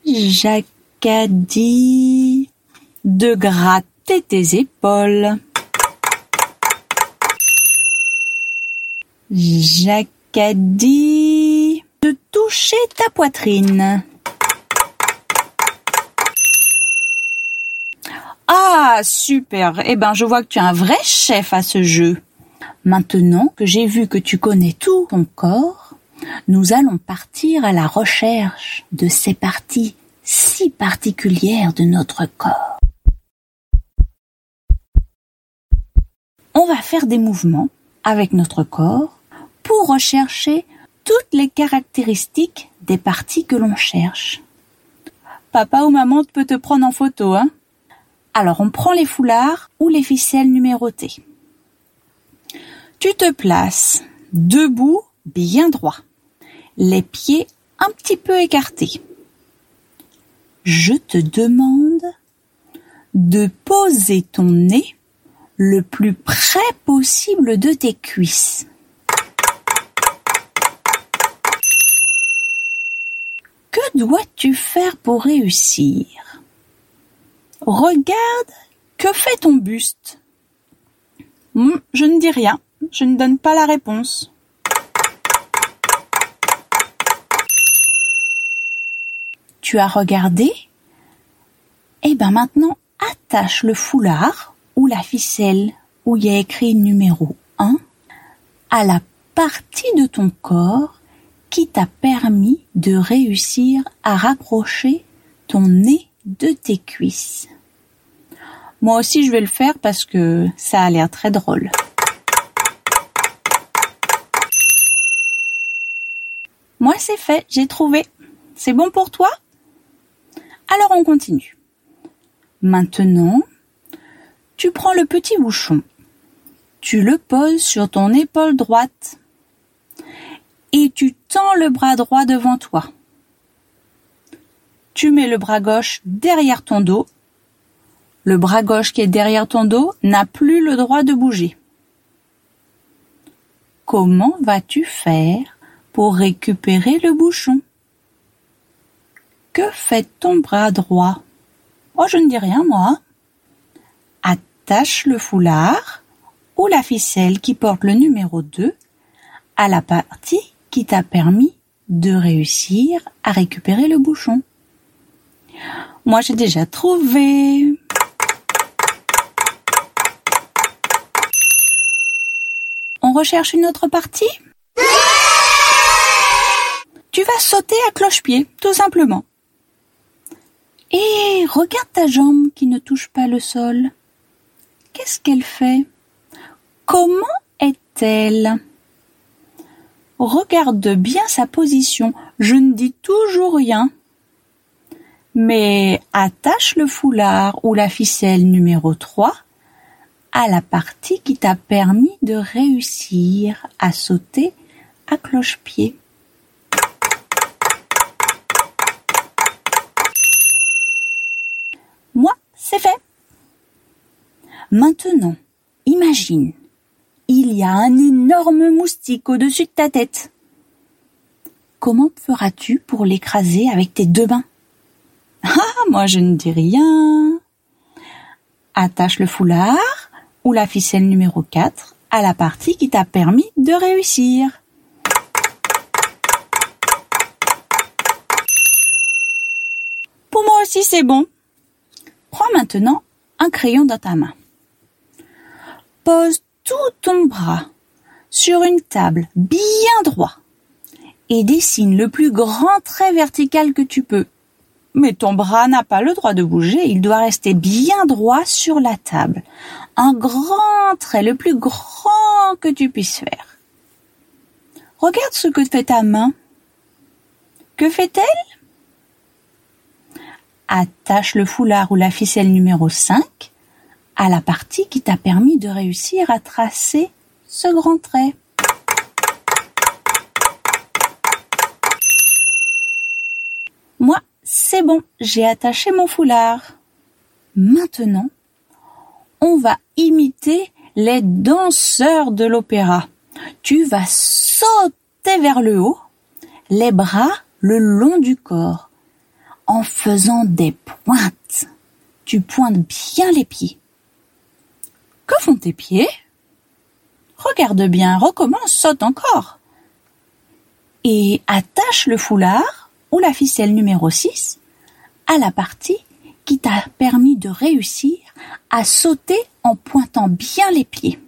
F: J'accadie de gratter tes épaules. J'accadie de toucher ta poitrine. Ah, super! Eh ben, je vois que tu es un vrai chef à ce jeu. Maintenant que j'ai vu que tu connais tout ton corps, nous allons partir à la recherche de ces parties si particulières de notre corps. On va faire des mouvements avec notre corps pour rechercher toutes les caractéristiques des parties que l'on cherche. Papa ou maman peut te prendre en photo, hein? Alors on prend les foulards ou les ficelles numérotées. Tu te places debout, bien droit, les pieds un petit peu écartés. Je te demande de poser ton nez le plus près possible de tes cuisses. Que dois-tu faire pour réussir? Regarde, que fait ton buste? Je ne dis rien, je ne donne pas la réponse. Tu as regardé? Eh bien maintenant, attache le foulard ou la ficelle où il y a écrit numéro 1 à la partie de ton corps qui t'a permis de réussir à rapprocher ton nez de tes cuisses. Moi aussi je vais le faire parce que ça a l'air très drôle. Moi c'est fait, j'ai trouvé. C'est bon pour toi? Alors on continue. Maintenant, tu prends le petit bouchon, tu le poses sur ton épaule droite et tu tends le bras droit devant toi. Tu mets le bras gauche derrière ton dos. Le bras gauche qui est derrière ton dos n'a plus le droit de bouger. Comment vas-tu faire pour récupérer le bouchon? Que fait ton bras droit? Oh, je ne dis rien, moi. Attache le foulard ou la ficelle qui porte le numéro 2 à la partie qui t'a permis de réussir à récupérer le bouchon. Moi, j'ai déjà trouvé. On recherche une autre partie? Tu vas sauter à cloche-pied, tout simplement. Et regarde ta jambe qui ne touche pas le sol. Qu'est-ce qu'elle fait? Comment est-elle? Regarde bien sa position. Je ne dis toujours rien. Mais attache le foulard ou la ficelle numéro 3 à la partie qui t'a permis de réussir à sauter à cloche-pied. Moi, c'est fait. Maintenant, imagine, il y a un énorme moustique au-dessus de ta tête. Comment feras-tu pour l'écraser avec tes deux mains? Ah, moi je ne dis rien. Attache le foulard ou la ficelle numéro 4 à la partie qui t'a permis de réussir. Pour moi aussi c'est bon. Prends maintenant un crayon dans ta main. Pose tout ton bras sur une table bien droit et dessine le plus grand trait vertical que tu peux. Mais ton bras n'a pas le droit de bouger, il doit rester bien droit sur la table. Un grand trait, le plus grand que tu puisses faire. Regarde ce que fait ta main. Que fait-elle? Attache le foulard ou la ficelle numéro 5 à la partie qui t'a permis de réussir à tracer ce grand trait. Moi, c'est bon, j'ai attaché mon foulard. Maintenant, on va imiter les danseurs de l'opéra. Tu vas sauter vers le haut, les bras le long du corps. en faisant des pointes. Tu pointes bien les pieds. Que font tes pieds? Regarde bien, recommence, saute encore. Et attache le foulard ou la ficelle numéro 6 à la partie qui t'a permis de réussir à sauter en pointant bien les pieds.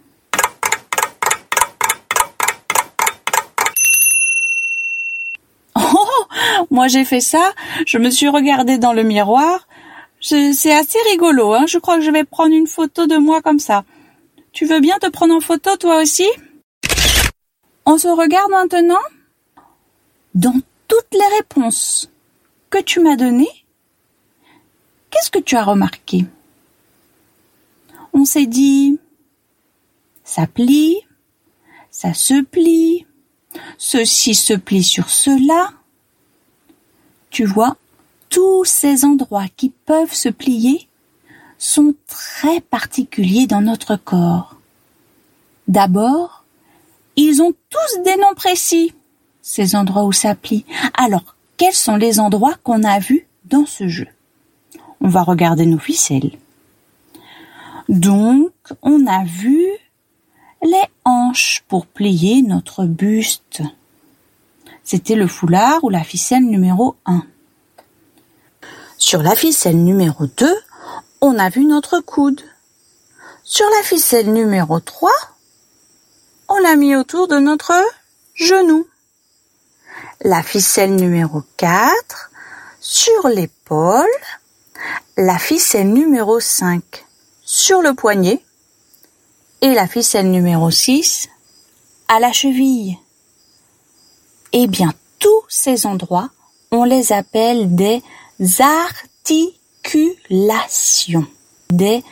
F: Oh, moi j'ai fait ça, je me suis regardée dans le miroir. C'est assez rigolo, hein. Je crois que je vais prendre une photo de moi comme ça. Tu veux bien te prendre en photo toi aussi? On se regarde maintenant? Dans toutes les réponses que tu m'as données, qu'est-ce que tu as remarqué? On s'est dit, ça plie, ça se plie, ceci se plie sur cela. Tu vois, tous ces endroits qui peuvent se plier sont très particuliers dans notre corps. D'abord, ils ont tous des noms précis, ces endroits où ça plie. Alors, quels sont les endroits qu'on a vus dans ce jeu? On va regarder nos ficelles. Donc, on a vu les hanches pour plier notre buste. C'était le foulard ou la ficelle numéro 1. Sur la ficelle numéro 2, on a vu notre coude. Sur la ficelle numéro 3, on l'a mis autour de notre genou. La ficelle numéro 4, sur l'épaule. La ficelle numéro 5, sur le poignet. Et la ficelle numéro 6, à la cheville. Eh bien, tous ces endroits, on les appelle des articulations. Des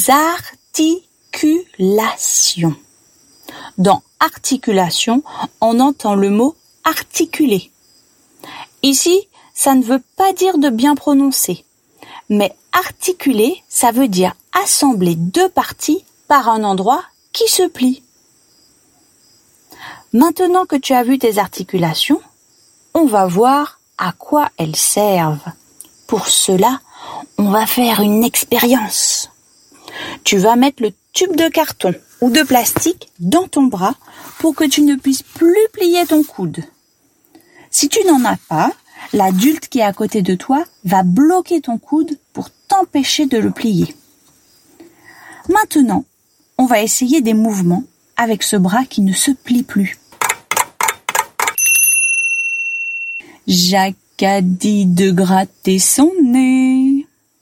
F: articulations. Dans articulation, on entend le mot articuler. Ici, ça ne veut pas dire de bien prononcer. Mais articuler, ça veut dire assembler deux parties par un endroit qui se plie. Maintenant que tu as vu tes articulations, on va voir à quoi elles servent. Pour cela, on va faire une expérience. Tu vas mettre le tube de carton ou de plastique dans ton bras pour que tu ne puisses plus plier ton coude. Si tu n'en as pas, l'adulte qui est à côté de toi va bloquer ton coude pour t'empêcher de le plier. Maintenant, on va essayer des mouvements avec ce bras qui ne se plie plus. Jacques a dit de gratter son nez.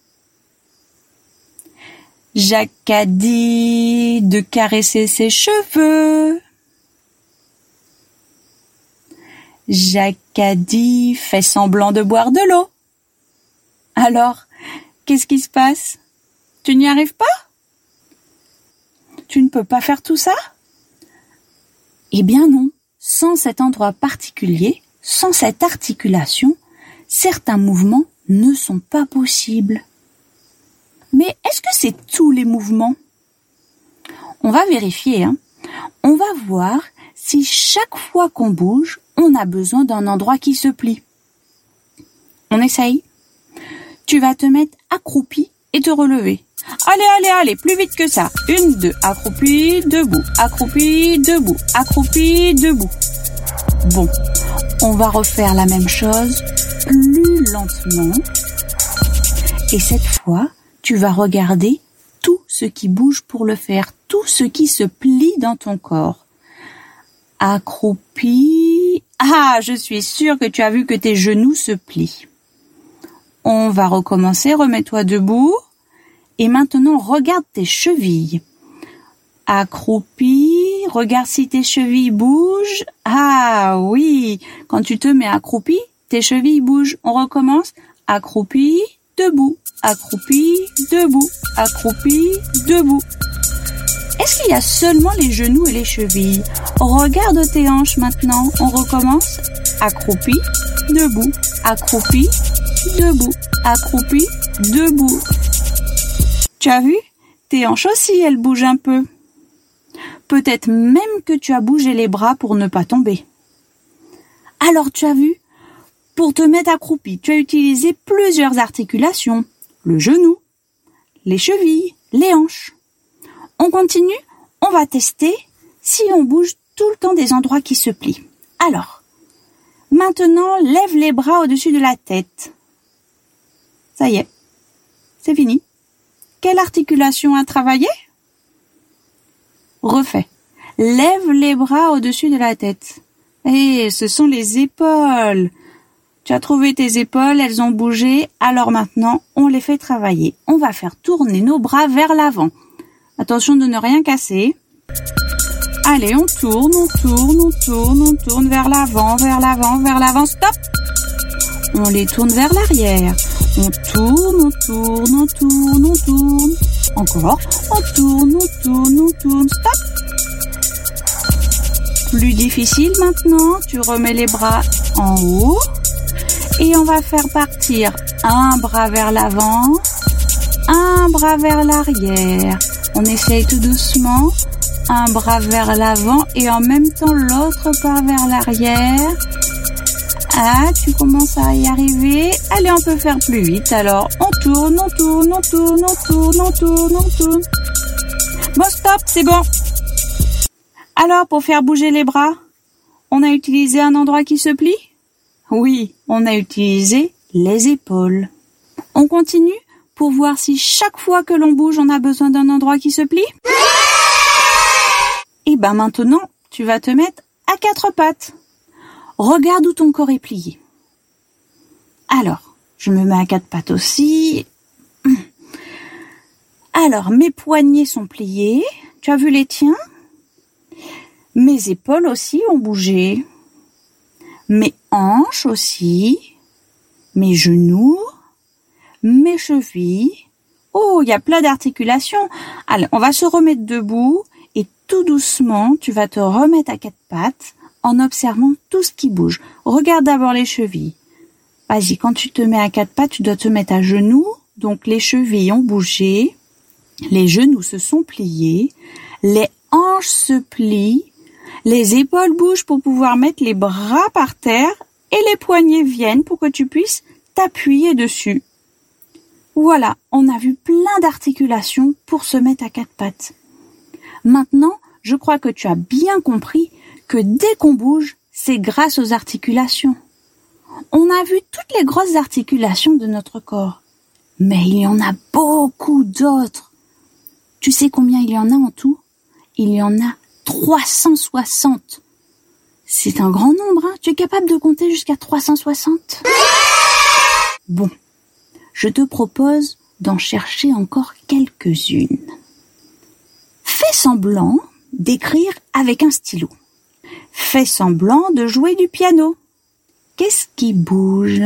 F: Jacques a dit de caresser ses cheveux. Jacques a dit fais semblant de boire de l'eau. Alors, qu'est-ce qui se passe? Tu n'y arrives pas? Tu ne peux pas faire tout ça? Eh bien non, sans cet endroit particulier, sans cette articulation, certains mouvements ne sont pas possibles. Mais est-ce que c'est tous les mouvements? On va vérifier, hein. On va voir si chaque fois qu'on bouge, on a besoin d'un endroit qui se plie. On essaye? Tu vas te mettre accroupi et te relever. Allez, plus vite que ça. 1, 2, accroupi, debout, accroupi, debout, accroupi, debout. Bon, on va refaire la même chose plus lentement. Et cette fois, tu vas regarder tout ce qui bouge pour le faire, tout ce qui se plie dans ton corps. Accroupi. Ah, je suis sûre que tu as vu que tes genoux se plient. On va recommencer, remets-toi debout. Et maintenant, regarde tes chevilles. Accroupi, regarde si tes chevilles bougent. Ah oui, quand tu te mets accroupi, tes chevilles bougent. On recommence. Accroupi, debout. Accroupi, debout. Accroupi, debout. Est-ce qu'il y a seulement les genoux et les chevilles? Regarde tes hanches maintenant. On recommence. Accroupi, debout. Accroupi, debout. Accroupi, debout. Tu as vu? Tes hanches aussi, elles bougent un peu. Peut-être même que tu as bougé les bras pour ne pas tomber. Alors tu as vu? Pour te mettre accroupi, tu as utilisé plusieurs articulations. Le genou, les chevilles, les hanches. On continue, on va tester si on bouge tout le temps des endroits qui se plient. Alors, maintenant, lève les bras au-dessus de la tête. Ça y est, c'est fini. Quelle articulation a travaillé? Refais. Lève les bras au-dessus de la tête. Et ce sont les épaules. Tu as trouvé tes épaules, elles ont bougé. Alors maintenant, on les fait travailler. On va faire tourner nos bras vers l'avant. Attention de ne rien casser. Allez, on tourne vers l'avant, stop! On les tourne vers l'arrière. On tourne. Encore, on tourne, stop! Plus difficile maintenant, tu remets les bras en haut et on va faire partir un bras vers l'avant, un bras vers l'arrière. On essaye tout doucement. Un bras vers l'avant et en même temps l'autre bras vers l'arrière. Ah, tu commences à y arriver. Allez, on peut faire plus vite. Alors, on tourne. Bon, stop, c'est bon. Alors, pour faire bouger les bras, on a utilisé un endroit qui se plie? Oui, on a utilisé les épaules. On continue pour voir si chaque fois que l'on bouge, on a besoin d'un endroit qui se plie? Et maintenant, tu vas te mettre à 4 pattes. Regarde où ton corps est plié. Alors, je me mets à 4 pattes aussi. Alors, mes poignets sont pliés. Tu as vu les tiens? Mes épaules aussi ont bougé. Mes hanches aussi. Mes genoux. Mes chevilles. Oh, il y a plein d'articulations. Allez, on va se remettre debout. Et tout doucement, tu vas te remettre à 4 pattes en observant tout ce qui bouge. Regarde d'abord les chevilles. Vas-y, quand tu te mets à 4 pattes, tu dois te mettre à genoux. Donc les chevilles ont bougé, les genoux se sont pliés, les hanches se plient, les épaules bougent pour pouvoir mettre les bras par terre et les poignets viennent pour que tu puisses t'appuyer dessus. Voilà, on a vu plein d'articulations pour se mettre à 4 pattes. Maintenant, je crois que tu as bien compris que dès qu'on bouge, c'est grâce aux articulations. On a vu toutes les grosses articulations de notre corps, mais il y en a beaucoup d'autres. Tu sais combien il y en a en tout? Il y en a 360. C'est un grand nombre, hein? Tu es capable de compter jusqu'à 360? Bon, je te propose d'en chercher encore quelques-unes. Fais semblant d'écrire avec un stylo. Fais semblant de jouer du piano. Qu'est-ce qui bouge?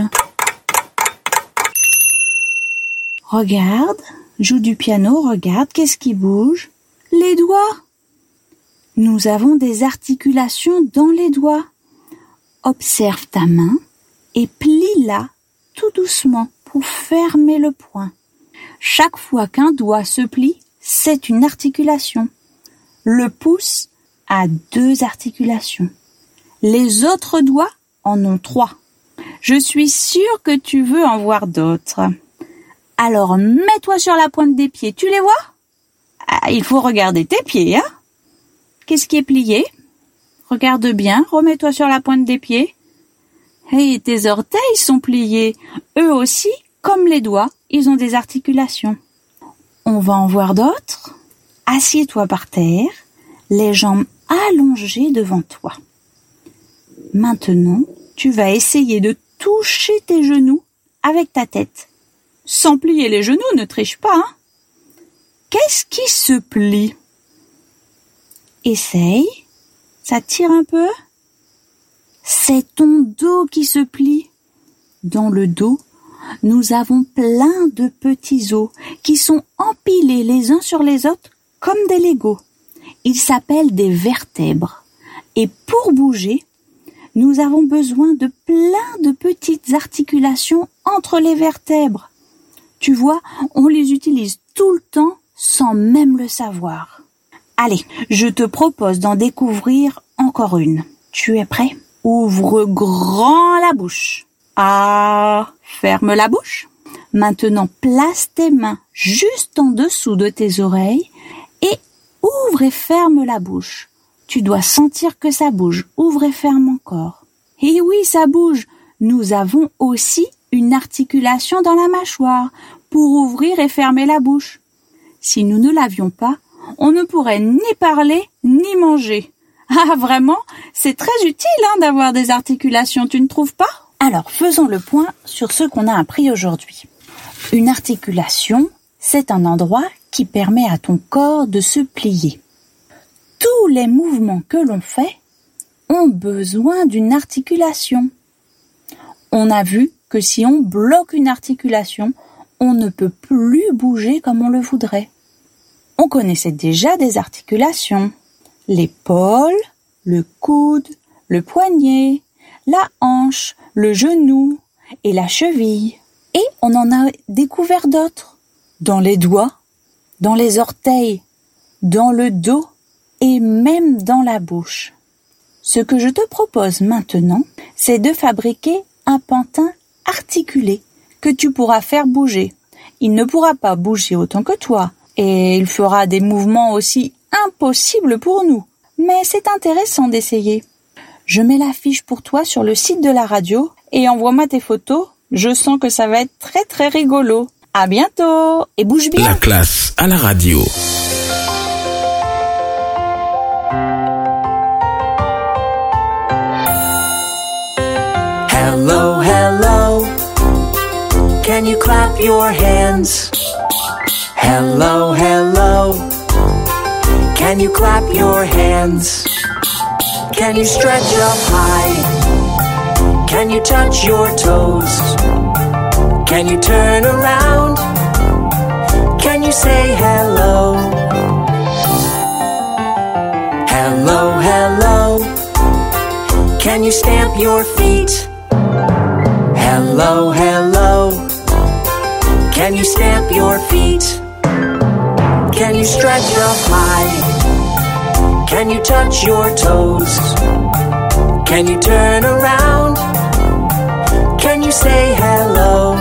F: Regarde, joue du piano, regarde, qu'est-ce qui bouge? Les doigts. Nous avons des articulations dans les doigts. Observe ta main et plie-la tout doucement pour fermer le poing. Chaque fois qu'un doigt se plie, c'est une articulation. Le pouce a 2 articulations. Les autres doigts en ont 3. Je suis sûre que tu veux en voir d'autres. Alors, mets-toi sur la pointe des pieds. Tu les vois? Ah, il faut regarder tes pieds, hein? Qu'est-ce qui est plié? Regarde bien, remets-toi sur la pointe des pieds. Et tes orteils sont pliés. Eux aussi, comme les doigts, ils ont des articulations. On va en voir d'autres. Assieds-toi par terre, les jambes allongées devant toi. Maintenant, tu vas essayer de toucher tes genoux avec ta tête. Sans plier les genoux, ne triche pas, hein? Qu'est-ce qui se plie? Essaye. Ça tire un peu? C'est ton dos qui se plie. Dans le dos, nous avons plein de petits os qui sont empilés les uns sur les autres comme des Legos. Ils s'appellent des vertèbres. Et pour bouger, nous avons besoin de plein de petites articulations entre les vertèbres. Tu vois, on les utilise tout le temps sans même le savoir. Allez, je te propose d'en découvrir encore une. Tu es prêt? Ouvre grand la bouche. Ah, ferme la bouche. Maintenant, place tes mains juste en dessous de tes oreilles et ouvre et ferme la bouche. Tu dois sentir que ça bouge. Ouvre et ferme encore. Et oui, ça bouge. Nous avons aussi une articulation dans la mâchoire pour ouvrir et fermer la bouche. Si nous ne l'avions pas, on ne pourrait ni parler ni manger. Ah, vraiment, c'est très utile d'avoir des articulations, tu ne trouves pas? Alors, faisons le point sur ce qu'on a appris aujourd'hui. Une articulation, c'est un endroit qui permet à ton corps de se plier. Tous les mouvements que l'on fait ont besoin d'une articulation. On a vu que si on bloque une articulation, on ne peut plus bouger comme on le voudrait. On connaissait déjà des articulations. L'épaule, le coude, le poignet, la hanche, le genou et la cheville. Et on en a découvert d'autres. Dans les doigts, dans les orteils, dans le dos et même dans la bouche. Ce que je te propose maintenant, c'est de fabriquer un pantin articulé que tu pourras faire bouger. Il ne pourra pas bouger autant que toi et il fera des mouvements aussi impossibles pour nous. Mais c'est intéressant d'essayer. Je mets l'affiche pour toi sur le site de la radio et envoie-moi tes photos. Je sens que ça va être très très rigolo. À bientôt et bouge bien.
A: La classe à la radio.
G: Hello, hello. Can you clap your hands? Hello, hello. Can you clap your hands? Can you stretch up high? Can you touch your toes? Can you turn around? Can you say hello? Hello, hello. Can you stamp your feet? Hello, hello. Can you stamp your feet? Can you stretch up high? Can you touch your toes? Can you turn around? Can you say hello?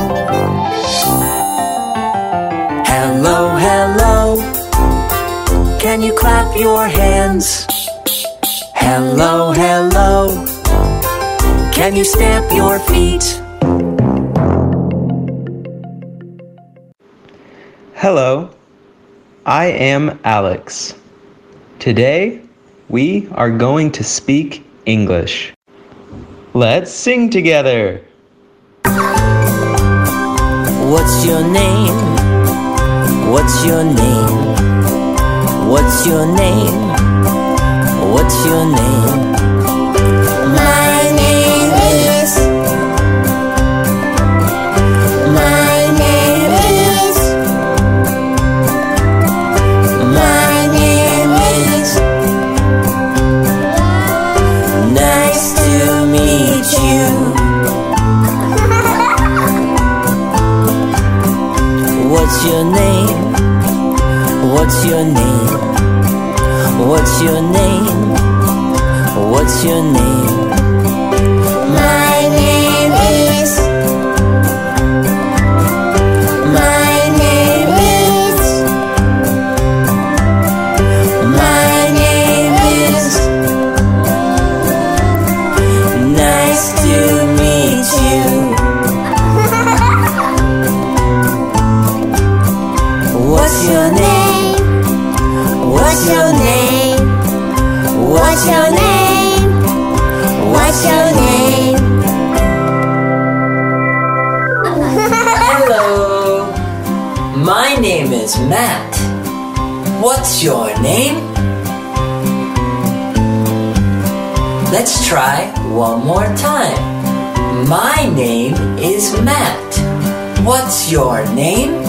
G: Hello, hello. Can you clap your hands? Hello, hello. Can you stamp your feet?
H: Hello, I am Alex. Today, we are going to speak English. Let's sing together.
G: What's your name? What's your name? What's your name? What's your name?
D: My name is. My name is. My name is.
G: Nice to meet you. What's your name? What's your name? What's your name? What's your name?
D: My name is. My name is. My name is.
G: Nice to meet you. What's your name? What's your name?
D: What's your name? What's your name?
G: Hello. My name is Matt. What's your name? Let's try one more time. My name is Matt. What's your name?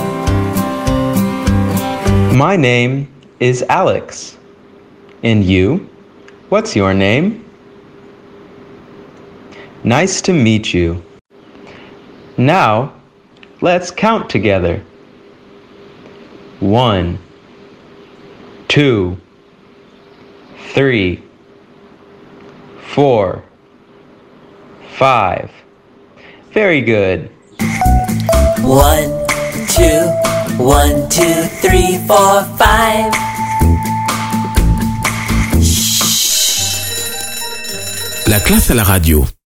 H: My name is Alex. And you? What's your name? Nice to meet you. Now, let's count together. 1, 2, 3, 4, 5. Very good.
G: 1, 2, 1, 2, 3, 4, 5.
A: La classe à la radio.